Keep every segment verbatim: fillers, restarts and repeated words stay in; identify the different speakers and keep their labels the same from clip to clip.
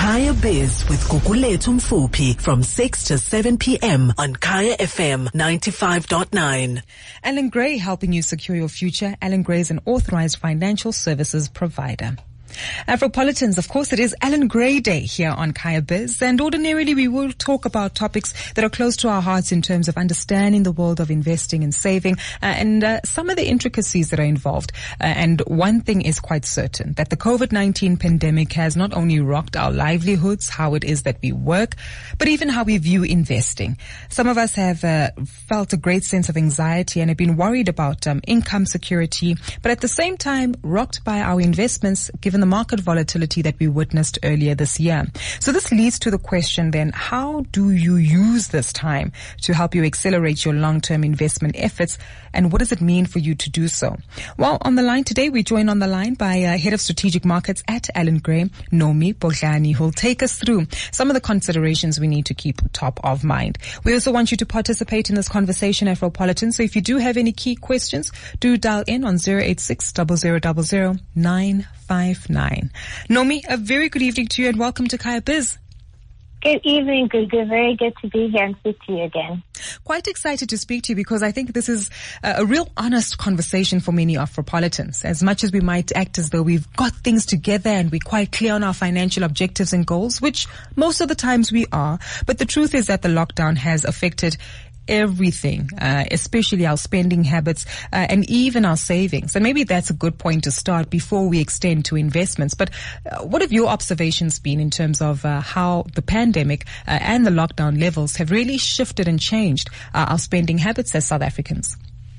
Speaker 1: Kaya Biz with Gugulethu Mfuphi from six to seven p.m. on Kaya F M ninety-five point nine.
Speaker 2: Allan Gray, helping you secure your future. Allan Gray is an authorized financial services provider. Afropolitans, of course, it is Allan Gray Day here on Kaya Biz, and ordinarily we will talk about topics that are close to our hearts in terms of understanding the world of investing and saving, uh, and uh, some of the intricacies that are involved. Uh, and one thing is quite certain, that the COVID nineteen pandemic has not only rocked our livelihoods, how it is that we work, but even how we view investing. Some of us have uh, felt a great sense of anxiety and have been worried about um, income security, but at the same time rocked by our investments given the market volatility that we witnessed earlier this year. So this leads to the question then, how do you use this time to help you accelerate your long-term investment efforts, and what does it mean for you to do so? Well, on the line today, we join on the line by uh, Head of Strategic Markets at Allan Gray, Nomi Bodlani, who'll take us through some of the considerations we need to keep top of mind. We also want you to participate in this conversation, Afropolitan, so if you do have any key questions, do dial in on zero eight six, zero zero zero zero, nine five nine. Nomi, a very good evening to you and welcome to Kaya Biz.
Speaker 3: Good evening, Gugu. Very good to be here and speak to you again.
Speaker 2: Quite excited to speak to you because I think this is a, a real honest conversation for many Afropolitans. As much as we might act as though we've got things together and we're quite clear on our financial objectives and goals, which most of the times we are, but the truth is that the lockdown has affected everything, uh, especially our spending habits, uh, and even our savings. And maybe that's a good point to start before we extend to investments. But uh, what have your observations been in terms of uh, how the pandemic uh, and the lockdown levels have really shifted and changed uh, our spending habits as South Africans?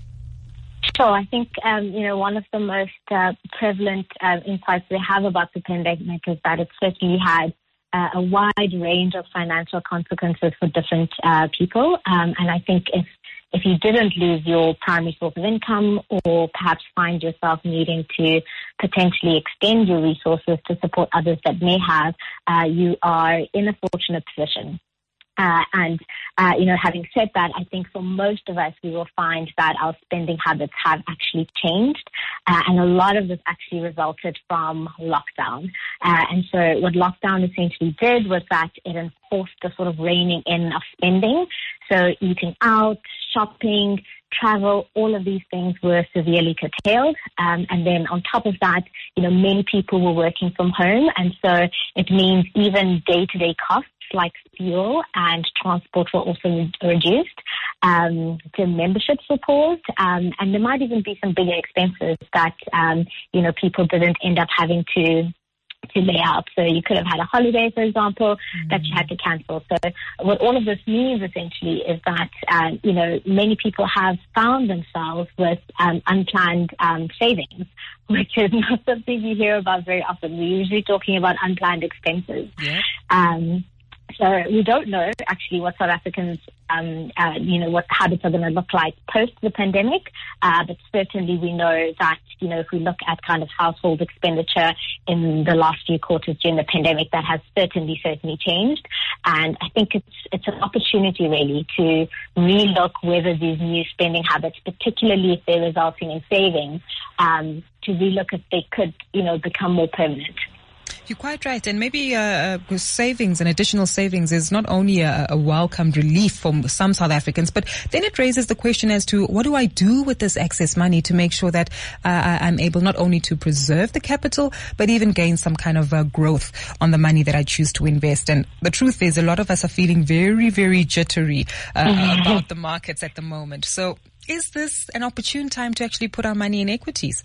Speaker 3: Sure. I think, um, you know, one of the most uh, prevalent uh, insights we have about the pandemic is that it certainly had Uh, a wide range of financial consequences for different uh, people. Um, and I think if if you didn't lose your primary source of income or perhaps find yourself needing to potentially extend your resources to support others that may have, uh, you are in a fortunate position. Uh, and, uh, you know, having said that, I think for most of us, we will find that our spending habits have actually changed. Uh, and a lot of this actually resulted from lockdown. Uh, and so what lockdown essentially did was that it enforced the sort of reining in of spending. So eating out, shopping, travel, all of these things were severely curtailed. Um, and then on top of that, you know, many people were working from home. And so it means even day-to-day costs like fuel and transport were also reduced. Um, the memberships were paused, um, and there might even be some bigger expenses that, um, you know, people didn't end up having to to lay out. So you could have had a holiday, for example, mm-hmm. that you had to cancel. So what all of this means essentially is that, uh, you know, many people have found themselves with um, unplanned um, savings, which is not something you hear about very often. We're usually talking about unplanned expenses.
Speaker 2: Yeah.
Speaker 3: Um, So we don't know actually what South Africans, um, uh, you know, what habits are going to look like post the pandemic. Uh, but certainly we know that, you know, if we look at kind of household expenditure in the last few quarters during the pandemic, that has certainly, certainly changed. And I think it's, it's an opportunity really to relook whether these new spending habits, particularly if they're resulting in savings, um, to relook if they could, you know, become more permanent.
Speaker 2: You're quite right. And maybe uh, savings and additional savings is not only a, a welcomed relief for some South Africans, but then it raises the question as to what do I do with this excess money to make sure that uh, I'm able not only to preserve the capital, but even gain some kind of uh, growth on the money that I choose to invest. And the truth is a lot of us are feeling very, very jittery uh, mm-hmm. about the markets at the moment. So is this an opportune time to actually put our money in equities?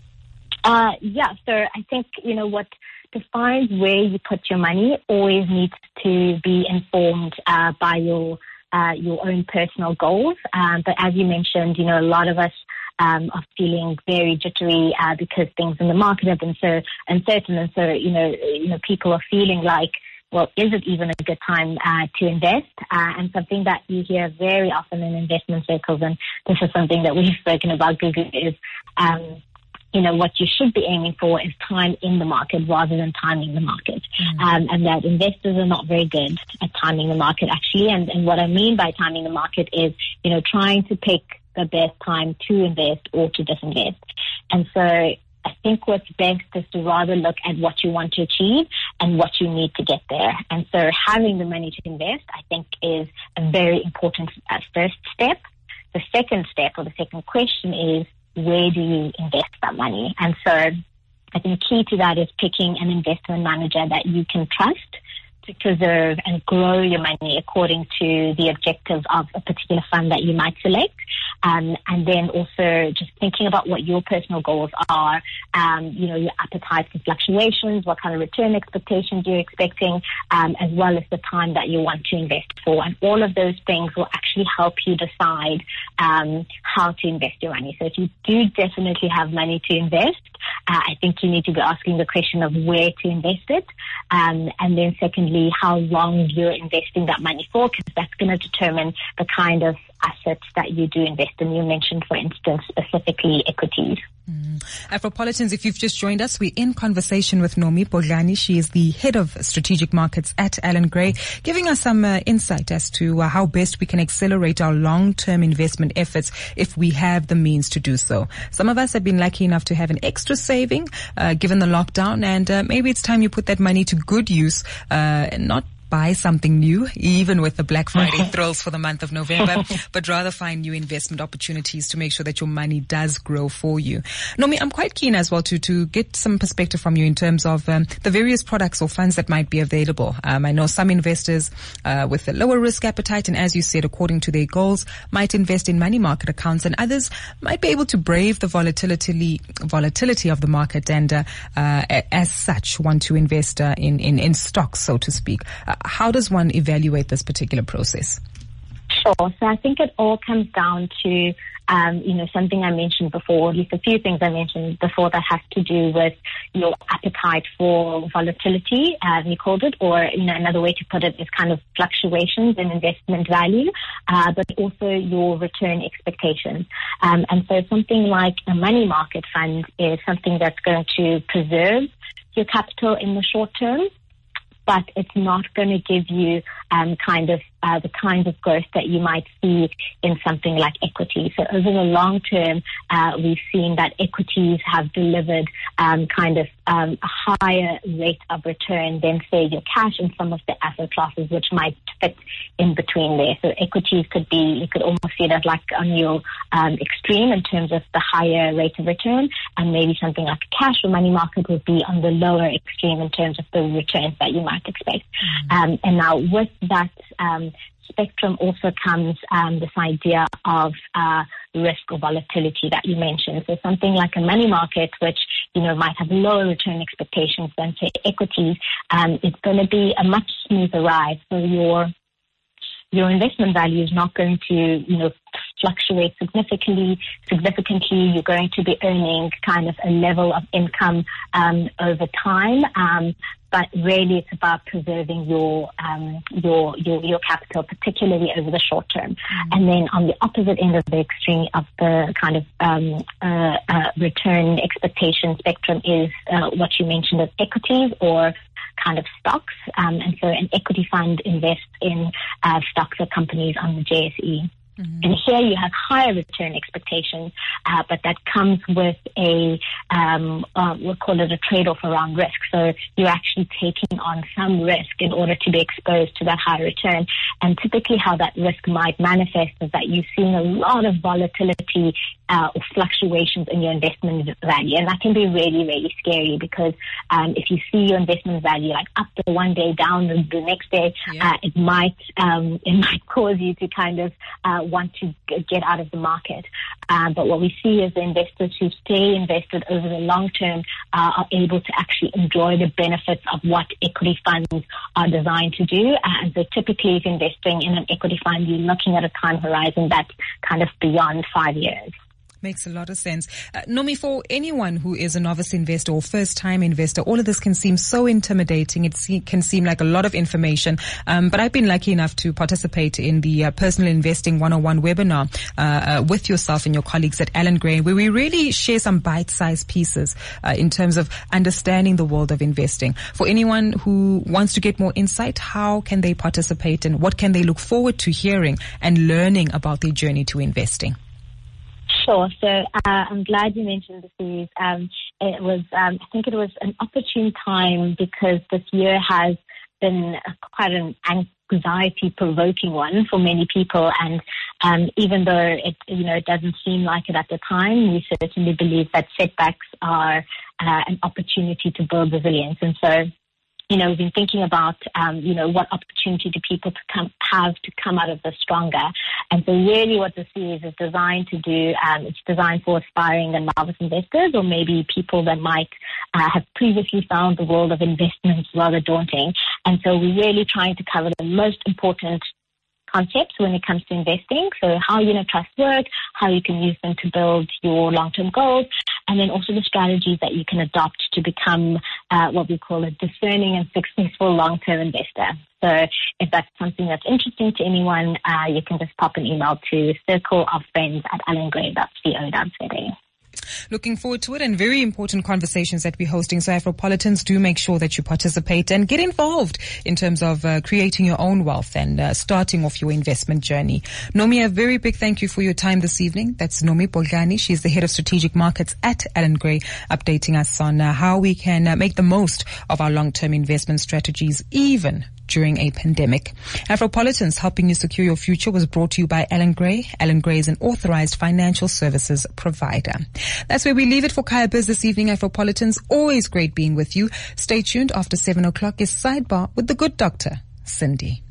Speaker 3: Uh, yeah. So I think, you know, what defines where you put your money always needs to be informed uh, by your uh, your own personal goals. Um, but as you mentioned, you know, a lot of us um, are feeling very jittery uh, because things in the market have been so uncertain, and so you know, you know, people are feeling like, well, is it even a good time uh, to invest? Uh, and something that you hear very often in investment circles, and this is something that we've spoken about, Gugu, is um, you know, what you should be aiming for is time in the market rather than timing the market. Mm. Um, and that investors are not very good at timing the market, actually. And, and what I mean by timing the market is, you know, trying to pick the best time to invest or to disinvest. And so I think what's best is to rather look at what you want to achieve and what you need to get there. And so having the money to invest, I think, is a very important uh, first step. The second step, or the second question, is where do you invest that money? And so I think key to that is picking an investment manager that you can trust to preserve and grow your money according to the objectives of a particular fund that you might select. Um, and then also just thinking about what your personal goals are, um, you know, your appetite for fluctuations, what kind of return expectations you're expecting, um, as well as the time that you want to invest for. And all of those things will actually help you decide um, how to invest your money. So if you do definitely have money to invest, uh, I think you need to be asking the question of where to invest it. Um, and then secondly, how long you're investing that money for, because that's going to determine the kind of assets that you do invest in. You mentioned, for instance, specifically equities.
Speaker 2: Mm. Afropolitans, if you've just joined us, we're in conversation with Nomi Bogani. She is the head of strategic markets at Allan Gray, giving us some uh, insight as to uh, how best we can accelerate our long-term investment efforts if we have the means to do so. Some of us have been lucky enough to have an extra saving uh, given the lockdown, and uh, maybe it's time you put that money to good use, uh, and not buy something new, even with the Black Friday thrills for the month of November, but rather find new investment opportunities to make sure that your money does grow for you. Nomi, I'm quite keen as well to, to get some perspective from you in terms of um, the various products or funds that might be available. Um, I know some investors uh, with a lower risk appetite, and as you said, according to their goals, might invest in money market accounts, and others might be able to brave the volatility volatility of the market and uh, uh, as such want to invest uh, in, in, in stocks, so to speak. Uh, How does one evaluate this particular process?
Speaker 3: Sure. So I think it all comes down to, um, you know, something I mentioned before, or at least a few things I mentioned before that has to do with your appetite for volatility, as you called it, or, you know, another way to put it is kind of fluctuations in investment value, uh, but also your return expectations. Um, and so something like a money market fund is something that's going to preserve your capital in the short term, but it's not going to give you um, kind of uh, the kind of growth that you might see in something like equity. So over the long term, uh, we've seen that equities have delivered um, kind of um, a higher rate of return than, say, your cash and some of the asset classes, which might fit in between there. So equities could be, you could almost see that like on your um, extreme in terms of the higher rate of return, and maybe something like a cash or money market would be on the lower extreme in terms of the returns that you might expect. Mm-hmm. Um, and now with that um, spectrum also comes um, this idea of uh, risk or volatility that you mentioned. So something like a money market, which, you know, might have lower return expectations than, say, equities, um, it's going to be a much smoother ride. So your your investment value is not going to, you know, fluctuate significantly. Significantly, you're going to be earning kind of a level of income um, over time. Um, but really, it's about preserving your um, your your your capital, particularly over the short term. Mm-hmm. And then on the opposite end of the extreme of the kind of um, uh, uh, return expectation spectrum is uh, what you mentioned as equities or kind of stocks. Um, and so an equity fund invests in uh, stocks or companies on the J S E. Mm-hmm. And here you have higher return expectations, uh, but that comes with a, um, uh, we'll call it a trade-off around risk. So you're actually taking on some risk in order to be exposed to that high return. And typically how that risk might manifest is that you're seeing a lot of volatility uh, or fluctuations in your investment value. And that can be really, really scary because um, if you see your investment value like up the one day, down the, the next day, yeah. uh, it might um, it might cause you to kind of uh, want to get out of the market. Uh, but what we see is the investors who stay invested over the long term uh, are able to actually enjoy the benefits of what equity funds are designed to do. Uh, and so typically if investing in an equity fund, you're looking at a time horizon that's kind of beyond five years.
Speaker 2: Makes a lot of sense. Uh, Nomi, for anyone who is a novice investor or first-time investor, all of this can seem so intimidating. It se- can seem like a lot of information. Um, but I've been lucky enough to participate in the uh, Personal Investing one oh one webinar uh, uh, with yourself and your colleagues at Allan Gray, where we really share some bite-sized pieces uh, in terms of understanding the world of investing. For anyone who wants to get more insight, how can they participate and what can they look forward to hearing and learning about their journey to investing?
Speaker 3: Sure. So uh, I'm glad you mentioned the series. Um, it was, um, I think it was an opportune time because this year has been quite an anxiety-provoking one for many people, and um, even though it, you know, it doesn't seem like it at the time, we certainly believe that setbacks are uh, an opportunity to build resilience. And so, you know, we've been thinking about, um, you know, what opportunity do people to come, have to come out of this stronger. And so really what the series is designed to do, um, it's designed for aspiring and novice investors, or maybe people that might uh, have previously found the world of investments rather daunting. And so we're really trying to cover the most important concepts when it comes to investing. So how unit trusts work, how you can use them to build your long-term goals, and then also the strategies that you can adopt to become uh, what we call a discerning and successful long-term investor. So if that's something that's interesting to anyone, uh, you can just pop an email to circle of friends at alan gray dot co dot za.
Speaker 2: Looking forward to it, and very important conversations that we're hosting. So Afropolitans, do make sure that you participate and get involved in terms of uh, creating your own wealth and uh, starting off your investment journey. Nomi, a very big thank you for your time this evening. That's Nomi Bolgani. She's the head of strategic markets at Allan Gray, updating us on uh, how we can uh, make the most of our long-term investment strategies, even during a pandemic. Afropolitans, helping you secure your future, was brought to you by Allan Gray. Allan Gray is an authorized financial services provider. That's where we leave it for Kaya Biz this evening, Afropolitans. Always great being with you. Stay tuned. After seven o'clock is Sidebar with the good doctor, Cindy.